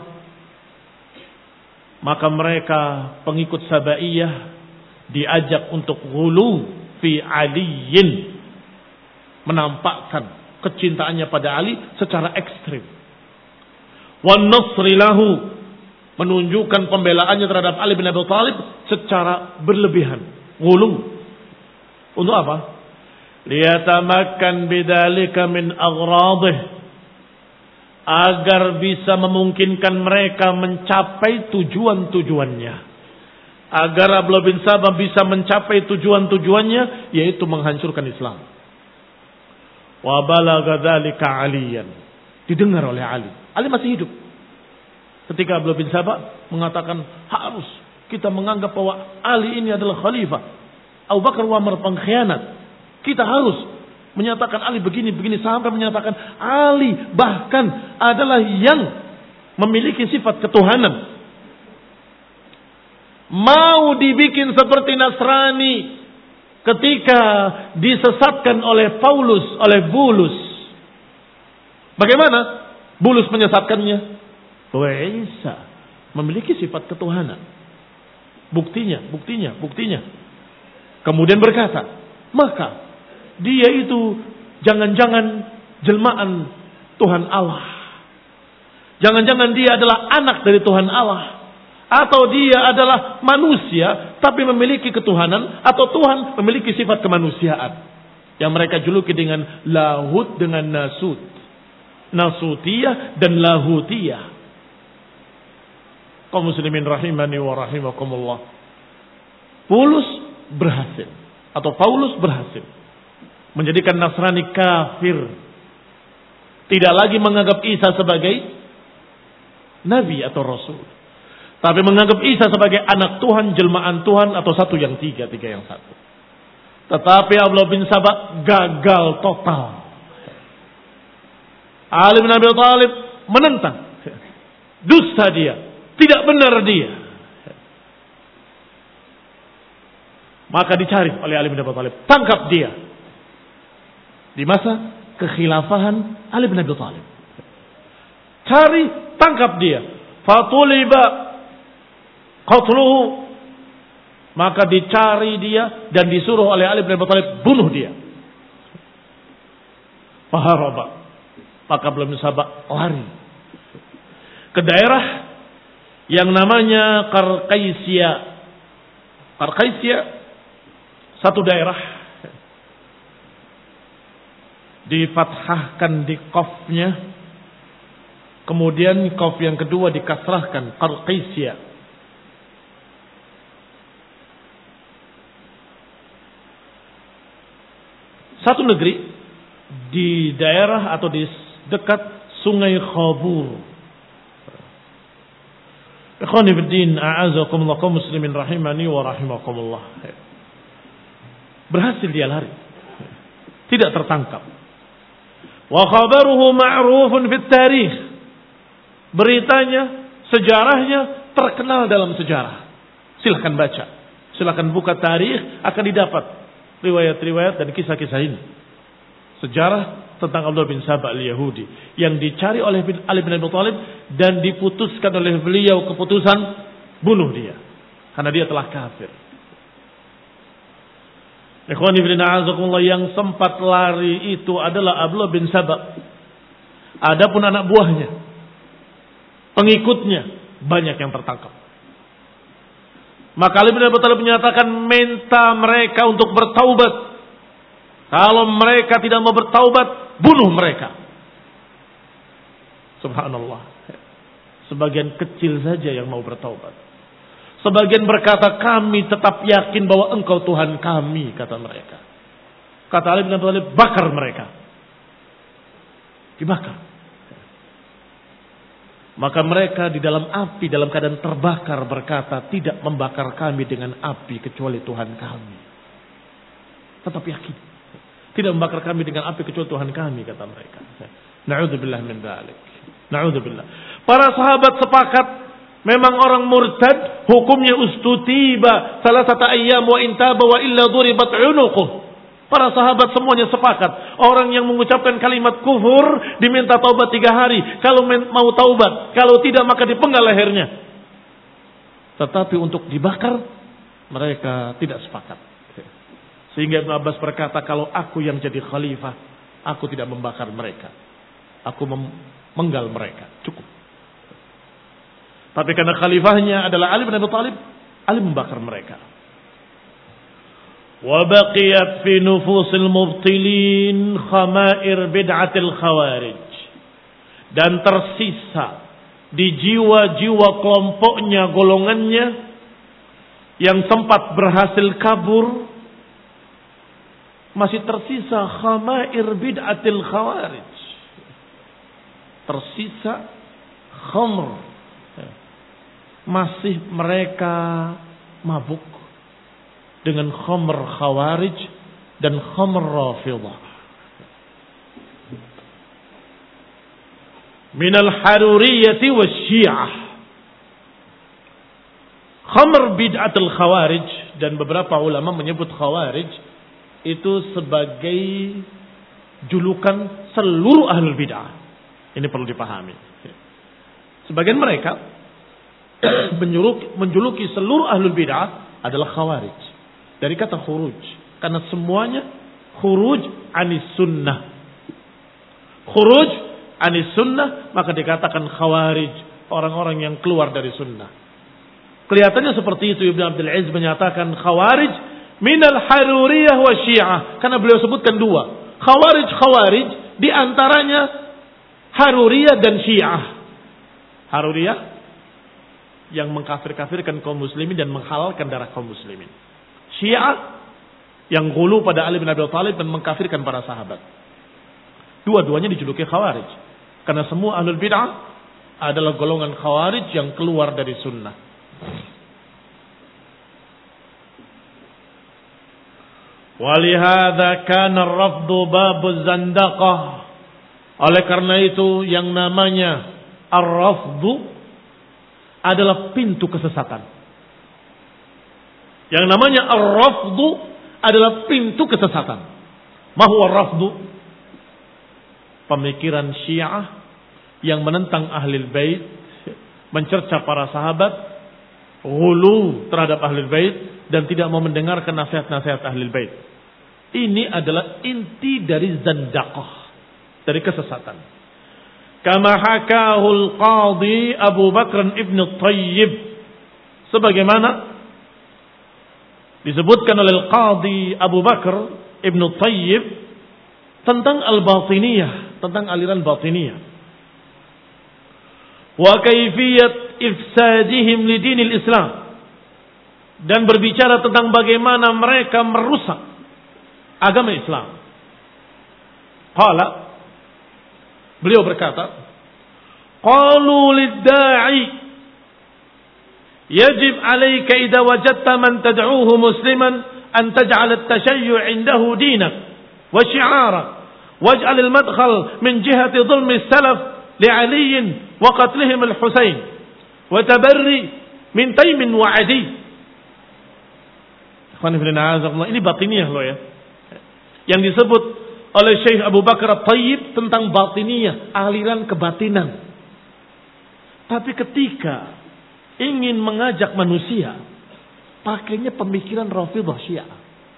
S1: maka mereka pengikut Sabaiyah diajak untuk ghulu fi Aliyin, menampakkan kecintaannya pada Ali secara ekstrim. Wan nasri lahu, menunjukkan pembelaannya terhadap Ali bin Abi Thalib secara berlebihan. Ghulu. Untuk apa? Liyatamakkan bidzalika min aghradih, agar bisa memungkinkan mereka mencapai tujuan-tujuannya. Agar Abdullah bin Saba bisa mencapai tujuan-tujuannya, yaitu menghancurkan Islam. Wa balagha dzalika Aliyan, didengar oleh Ali. Ali masih hidup ketika Abdullah bin Saba mengatakan harus kita menganggap bahwa Ali ini adalah khalifah, Abu Bakar wa Umar pengkhianat. Kita harus menyatakan Ali begini-begini, sampai menyatakan Ali bahkan adalah yang memiliki sifat ketuhanan. Mau dibikin seperti Nasrani ketika disesatkan oleh Paulus, oleh Bulus. Bagaimana Bulus menyesatkannya? Bahwa Isa memiliki sifat ketuhanan. Buktinya, buktinya, buktinya. Kemudian berkata, maka dia itu jangan-jangan jelmaan Tuhan Allah. Jangan-jangan dia adalah anak dari Tuhan Allah. Atau dia adalah manusia tapi memiliki ketuhanan. Atau Tuhan memiliki sifat kemanusiaan. Yang mereka juluki dengan lahut dengan nasut. Nasutiyah dan lahutiyah. Kaum muslimin rahimani wa rahimakumullah. Paulus berhasil. Atau Paulus berhasil menjadikan Nasrani kafir. Tidak lagi menganggap Isa sebagai Nabi atau Rasul, tapi menganggap Isa sebagai anak Tuhan, jelmaan Tuhan, atau satu yang tiga, tiga yang satu. Tetapi Abdullah bin Saba gagal total. Ali bin Abi Thalib menentang. Dusta dia, tidak benar dia. Maka dicari oleh Ali bin Abi Thalib, tangkap dia. Di masa kekhilafahan Ali bin Abi Thalib, cari, tangkap dia. Fatuliba qatluhu, maka dicari dia dan disuruh oleh Ali bin Abi Thalib bunuh dia. Faharaba, maka belum sabar lari ke daerah yang namanya Qarqaisya. Qarqaisya satu daerah difathahkan di qafnya, kemudian qaf yang kedua dikasrahkan, Qarqaisya. Satu negeri di daerah atau di dekat Sungai Khabur. Ikhwani fiddin, a'azakumullah, kaum muslimin rahimani wa rahimakumullah. Berhasil dia lari, tidak tertangkap. Wa khabaruhu ma'rufun fit tarikh. Beritanya, sejarahnya terkenal dalam sejarah. Silakan baca, silakan buka tarikh, akan didapat riwayat-riwayat dan kisah-kisah ini. Sejarah tentang Abdullah bin Sabah al-Yahudi yang dicari oleh Ali bin Abi Thalib dan diputuskan oleh beliau keputusan bunuh dia karena dia telah kafir. Ikhwani fillah azakumullah, yang sempat lari itu adalah Abdullah bin Sabah. Adapun anak buahnya, pengikutnya banyak yang tertangkap. Maka Ali bin Abi Thalib menyatakan minta mereka untuk bertaubat. Kalau mereka tidak mau bertaubat, bunuh mereka. Subhanallah. Sebagian kecil saja yang mau bertaubat. Sebagian berkata, kami tetap yakin bahwa engkau Tuhan kami, kata mereka. Kata Ali bin Abi Thalib, bakar mereka. Dibakar. Maka mereka di dalam api, dalam keadaan terbakar, berkata, tidak membakar kami dengan api kecuali Tuhan kami. Tetap yakin. Tidak membakar kami dengan api kecuali Tuhan kami, kata mereka. Na'udzubillah min dzalik. Na'udzubillah. Para sahabat sepakat, memang orang murtad hukumnya ustutiba salasata ayyam wa intaba wa illa duribat 'unuquh. Para sahabat semuanya sepakat, orang yang mengucapkan kalimat kufur diminta taubat tiga hari. Kalau mau taubat, kalau tidak maka dipenggal lehernya. Tetapi untuk dibakar mereka tidak sepakat. Sehingga Ibn Abbas berkata, kalau aku yang jadi khalifah, aku tidak membakar mereka. Aku memenggal mereka. Cukup. Tapi karena khalifahnya adalah Ali bin Abi Thalib, Ali membakar mereka. Wa baqiyat fi nufusil mubtilin khamair bid'atil khawarij. Dan tersisa di jiwa-jiwa kelompoknya, golongannya yang sempat berhasil kabur, masih tersisa khamair bid'atil khawarij. Tersisa khamr. Masih mereka mabuk dengan khamr khawarij dan khamr rafidah. Minal haruriyati wa syiah. Khamr bid'atil khawarij, dan beberapa ulama menyebut khawarij itu sebagai julukan seluruh ahlul bid'ah. Ini perlu dipahami. Sebagian mereka menjuluki, menjuluki seluruh ahlul bid'ah adalah khawarij. Dari kata khuruj. Karena semuanya khuruj anis sunnah. Khuruj anis sunnah, maka dikatakan khawarij. Orang-orang yang keluar dari sunnah. Kelihatannya seperti itu. Ibn Abdul Aziz menyatakan khawarij minal haruriyah wa syiah. Karena beliau sebutkan dua. Khawarij-khawarij diantaranya haruriyah dan syiah. Haruriyah yang mengkafir-kafirkan kaum muslimin dan menghalalkan darah kaum muslimin. Syiah yang gulu pada Ali bin Abi Thalib dan mengkafirkan para sahabat. Dua-duanya dijuluki khawarij. Karena semua ahlul bid'ah adalah golongan khawarij yang keluar dari sunnah. Walihada kana ar-rafdu babuz zandaqah. Oleh karena itu yang namanya ar-rafdu adalah pintu kesesatan. Yang namanya ar-rafdu adalah pintu kesesatan. Ma huwa ar-rafdu? Pemikiran Syiah yang menentang ahlul bait, mencerca para sahabat, ghulu terhadap ahlul bait dan tidak mau mendengarkan nasihat-nasihat ahlul bait. Ini adalah inti dari zandaqah, dari kesesatan. Kama hakahul qadhi Abu Bakr ibn Tayyib, sebagaimana disebutkan oleh Qadhi Abu Bakr ibn Tayyib tentang al-batiniyah, tentang aliran batiniyah. Wa kaifiyat ifsadihim li dinil Islam, dan berbicara tentang bagaimana mereka merusak agama Islam. Qala, beliau berkata, qalu lid-da'i yajib 'alayka idza wajadta man tad'uuhu musliman an taj'al at-tashayyu' 'indahu dinak wa shi'arak waj'al al-madkhal min jihati dhulmi as-salaf li'ali wa qatlihim al-Husain wa tabarri min Taym wa 'Adi. Ikhwan fillah, ini batiniyah loh ya. Yang disebut oleh Syekh Abu Bakar At-Tayyib tentang batiniyah, aliran kebatinan. Tapi ketika ingin mengajak manusia, pakainya pemikiran Rafidhah Syiah.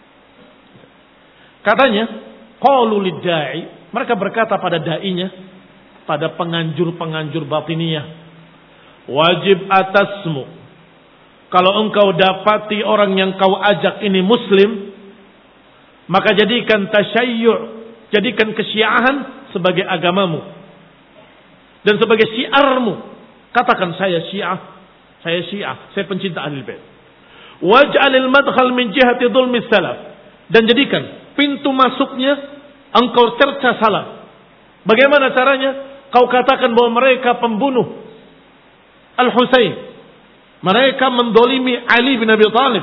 S1: Katanya, qalu lid-da'i, mereka berkata pada dai-nya, pada penganjur-penganjur batiniyah, wajib atasmu, kalau engkau dapati orang yang kau ajak ini muslim, maka jadikan tasyayyu', jadikan kesyiahan sebagai agamamu dan sebagai syiarmu. Katakan saya Syiah, saya Syiah, saya pencinta Ahlul Bait. Waj'alil madkhal min jihati dhulmis salaf, dan jadikan pintu masuknya engkau cerca salaf. Bagaimana caranya? Kau katakan bahwa mereka pembunuh Al-Husain, mereka mendolimi Ali bin Abi Thalib.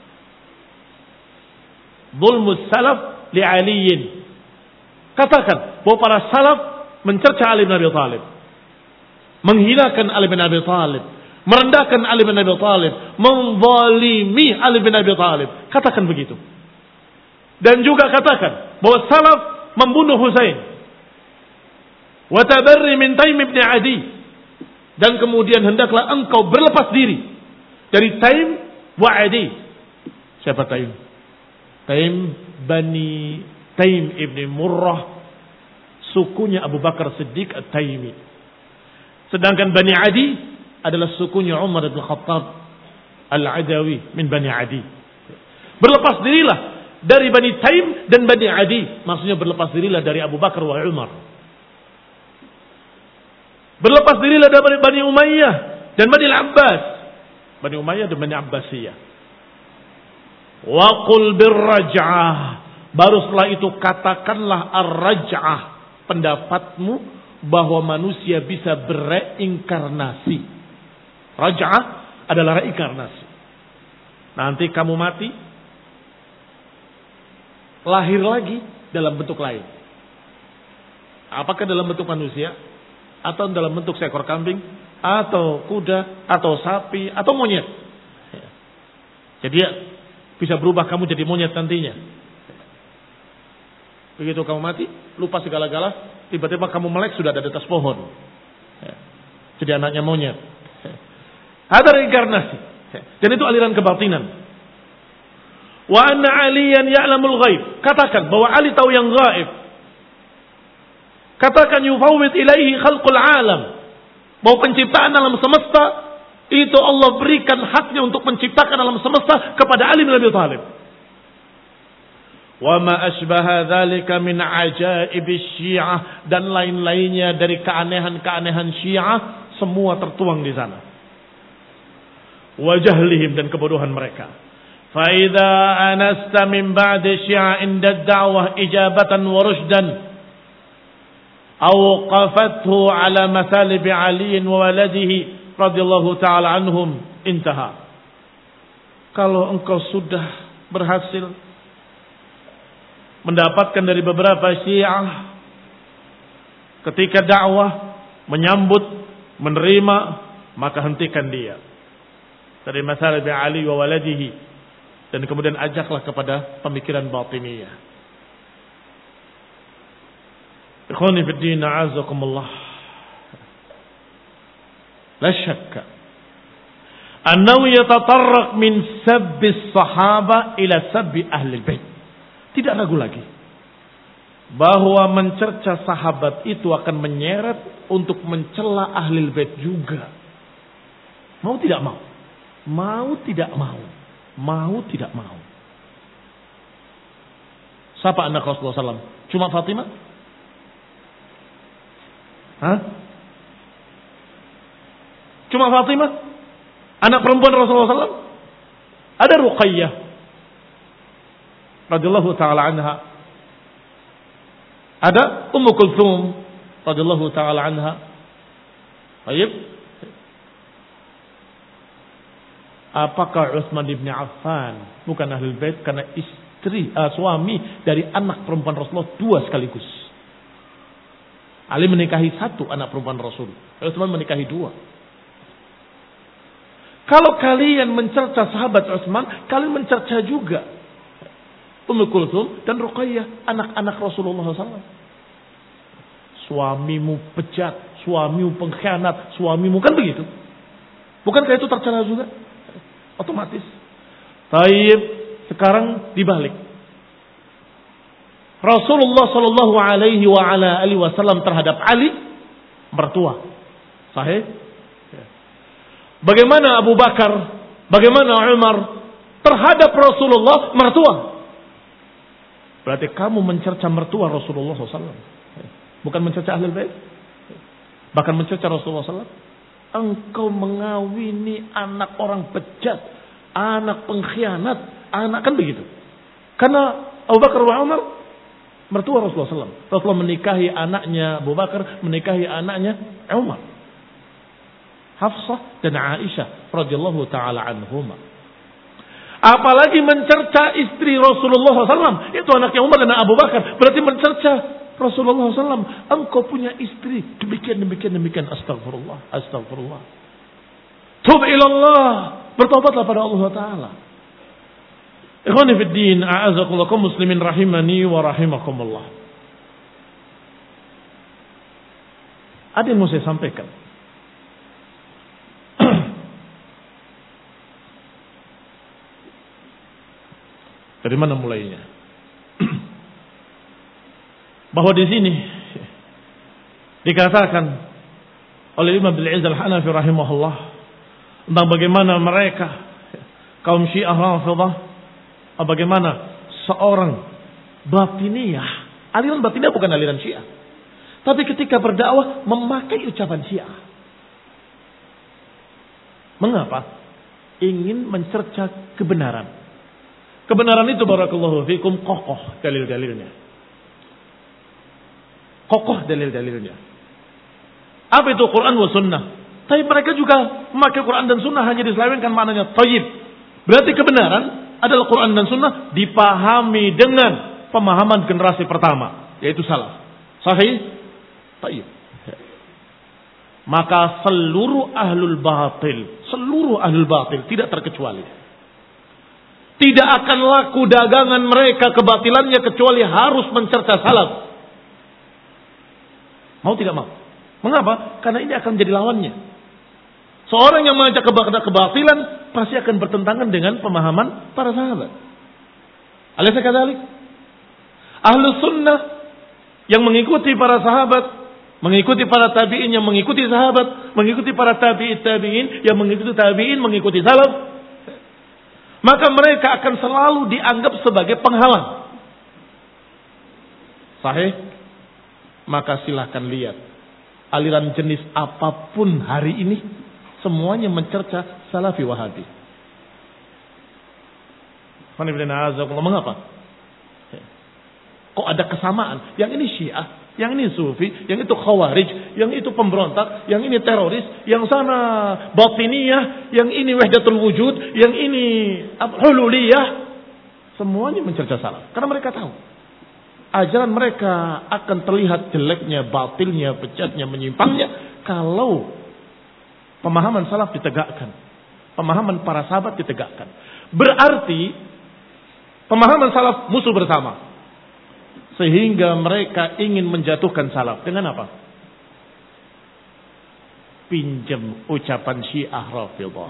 S1: Dhulmus salaf li Aliyin. Katakan bahwa para salaf mencerca Ali bin Abi Thalib, menghinakan Ali bin Abi Thalib, merendahkan Ali bin Abi Thalib, menzalimi Ali bin Abi Thalib. Katakan begitu. Dan juga katakan bahwa salaf membunuh Husain. Wa tabarri min Taim ibn Adi. Dan kemudian hendaklah engkau berlepas diri dari Taim wa Adi. Siapa Taim? Taim Bani Taim ibn Murrah, sukunya Abu Bakar Siddiq At-Taimi. Sedangkan Bani Adi adalah sukunya Umar bin Khattab Al-Adawi min Bani Adi. Berlepas dirilah dari Bani Taim dan Bani Adi. Maksudnya berlepas dirilah dari Abu Bakar wa Umar. Berlepas dirilah dari Bani Umayyah dan Bani Al-Abbas. Bani Umayyah dan Bani Abbasiyah. Wa qul birraj'ah. Baru setelah itu katakanlah ar-raj'ah, pendapatmu bahwa manusia bisa bereinkarnasi. Raj'ah adalah reinkarnasi. Nanti kamu mati, lahir lagi dalam bentuk lain. Apakah dalam bentuk manusia, atau dalam bentuk seekor kambing, atau kuda, atau sapi, atau monyet. Jadi bisa berubah kamu jadi monyet nantinya. Begitu kamu mati, lupa segala-gala, tiba-tiba kamu melek sudah ada di atas pohon. Jadi anaknya monyet. Ada reinkarnasi. Dan itu aliran kebatinan. Wa anna aliyan ya'lamul ghaib. Katakan bahwa Ali tahu yang gaib. Katakan yufawwid ilaihi khalqul alam. Bahwa penciptaan alam semesta itu Allah berikan haknya untuk menciptakan alam semesta kepada Ali bin Abi Thalib. Wa ma asbaha dzalika min ajaib Syiah, dan lain-lainnya dari keanehan-keanehan Syiah semua tertuang di sana. Wa jahlihim, dan kebodohan mereka. Fa idza anasta min ba'di Syiah inda da'wah ijabatan wa rushdan awqafathu ala masalib Ali wa waladihi radhiyallahu ta'ala anhum, intaha. Kalau engkau sudah berhasil mendapatkan dari beberapa Syiah ketika dakwah, menyambut, menerima, maka hentikan dia dari masalah bi Ali wa waladihi, dan kemudian ajaklah kepada pemikiran batiniyah. Ikhwani fid din, a'azakumullah. La syakka annahu yatatarraq min sabbi as-sahaba ila sabbi ahli al-bait. Tidak ragu lagi bahwa mencerca sahabat itu akan menyeret untuk mencela ahlul bait juga. Mau tidak mau. Mau tidak mau. Mau tidak mau. Siapa anak Rasulullah sallallahu alaihi wasallam? Cuma Fatimah? Hah? Cuma Fatimah? Anak perempuan Rasulullah sallallahu alaihi wasallam? Ada Ruqayyah radhiyallahu ta'ala anha. Ada Ummu Kulthum radhiyallahu ta'ala anha. Baik. Apakah Utsman bin Affan bukan ahlul bait karena istri uh, suami dari anak perempuan Rasulullah dua sekaligus? Ali menikahi satu anak perempuan Rasul, Utsman menikahi dua. Kalau kalian mencerca sahabat Utsman, kalian mencerca juga Ummu Kulthum dan Ruqayyah, anak-anak Rasulullah shallallahu alaihi wasallam. Suamimu bejat, suamimu pengkhianat, suamimu kan begitu. Bukankah itu tercela juga? Otomatis. Taib, sekarang dibalik. Rasulullah Shallallahu Alaihi wa ala alihi Wasallam terhadap Ali mertua, sahih. Bagaimana Abu Bakar, bagaimana Umar terhadap Rasulullah mertua? Berarti kamu mencerca mertua Rasulullah shallallahu alaihi wasallam, bukan mencerca Ahlul Bait, bahkan mencerca Rasulullah shallallahu alaihi wasallam. Engkau mengawini anak orang bejat, anak pengkhianat, anak kan begitu. Karena Abu Bakar wa Umar mertua Rasulullah shallallahu alaihi wasallam. Rasulullah menikahi anaknya Abu Bakar, menikahi anaknya Umar, Hafsah dan Aisyah radhiyallahu taala anhuma. Apalagi mencerca istri Rasulullah shallallahu alaihi wasallam, itu anaknya Umar dan Abu Bakar, berarti mencerca Rasulullah shallallahu alaihi wasallam. Engkau punya istri demikian demikian demikian. Astagfirullah, astagfirullah. Tub ilallah, bertobatlah pada Allah Taala. Ikhwani fid din, a'azakumullah kaum muslimin rahimani wa rahimakumullah. Ada yang mau saya sampaikan. Dari mana mulainya? Bahwa di sini dikatakan oleh Imam Abdul Aziz Al-Hanafi rahimahullah tentang bagaimana mereka kaum Syiah Rafidhah, bagaimana seorang batiniyah, aliran batiniyah bukan aliran Syiah, tapi ketika berdakwah memakai ucapan Syiah. Mengapa? Ingin mencerca kebenaran. Kebenaran itu barakallahu fikum kokoh dalil-dalilnya. Kokoh dalil-dalilnya. Apa itu Quran wa sunnah? Tapi mereka juga memakai Quran dan sunnah hanya diselewengkan maknanya thayyib. Berarti kebenaran adalah Quran dan sunnah dipahami dengan pemahaman generasi pertama, yaitu salaf. Sahih? Thayyib. Maka seluruh ahlul batil, seluruh ahlul batil tidak terkecuali, tidak akan laku dagangan mereka kebatilannya kecuali harus mencerca salaf. Mau tidak mau. Mengapa? Karena ini akan menjadi lawannya. Seorang yang mengajak kebatilan pasti akan bertentangan dengan pemahaman para sahabat. Alaysa kadzalik? Ahlus sunnah yang mengikuti para sahabat, mengikuti para tabi'in yang mengikuti sahabat, mengikuti para tabi'in tabi'in yang mengikuti tabi'in mengikuti salaf, maka mereka akan selalu dianggap sebagai penghalang. Sahih? Maka silahkan lihat aliran jenis apapun hari ini semuanya mencerca salafi wahabi. Mengapa? Kok ada kesamaan? Yang ini Syiah, yang ini Sufi, yang itu Khawarij, yang itu pemberontak, yang ini teroris, yang sana batiniyah, yang ini wahdatul wujud, yang ini hululiyah. Semuanya mencerca salaf. Karena mereka tahu ajaran mereka akan terlihat jeleknya, batilnya, bejatnya, menyimpangnya kalau pemahaman salaf ditegakkan, pemahaman para sahabat ditegakkan. Berarti pemahaman salaf musuh bersama. Sehingga mereka ingin menjatuhkan salaf. Dengan apa? Pinjam ucapan Syiah Rafidhah.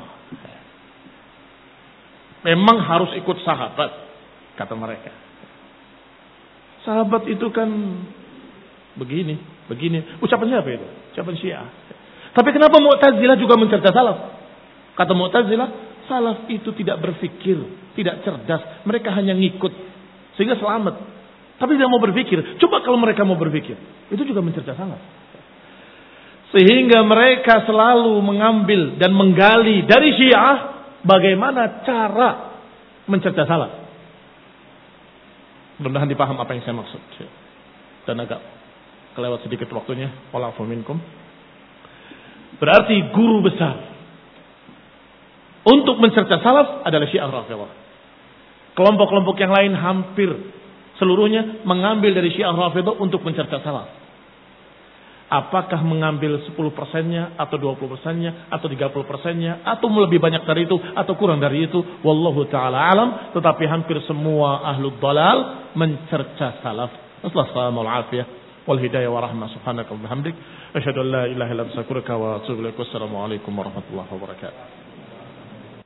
S1: Memang harus ikut sahabat, kata mereka. Sahabat itu kan begini, begini. Ucapan siapa itu? Ucapan Syiah. Tapi kenapa Mu'tazilah juga mencerca salaf? Kata Mu'tazilah, salaf itu tidak berpikir, tidak cerdas. Mereka hanya ngikut. Sehingga selamat. Tapi tidak mau berpikir. Coba kalau mereka mau berpikir. Itu juga mencerca salaf. Sehingga mereka selalu mengambil dan menggali dari Syiah bagaimana cara mencerca salaf. Mudah-mudahan dipaham apa yang saya maksud. Dan agak kelewat sedikit waktunya. Wa'alafu minkum. Berarti guru besar untuk mencerca salaf adalah Syiah Rafidhah. Kelompok-kelompok yang lain hampir seluruhnya mengambil dari Syiah Rafidhah untuk mencerca salaf. Apakah mengambil sepuluh persennya atau dua puluh persennya atau tiga puluh persennya atau lebih banyak dari itu atau kurang dari itu, wallahu taala alam. Tetapi hampir semua ahlul dalal mencerca salaf. Assalamualaikum warahmatullahi wal hidayah wa rahmah subhanaka wa bihamdik asyhadu an la ilaha illa anta astaghfiruka wa atubu ilaik. Wassalamu alaikum warahmatullahi wabarakatuh.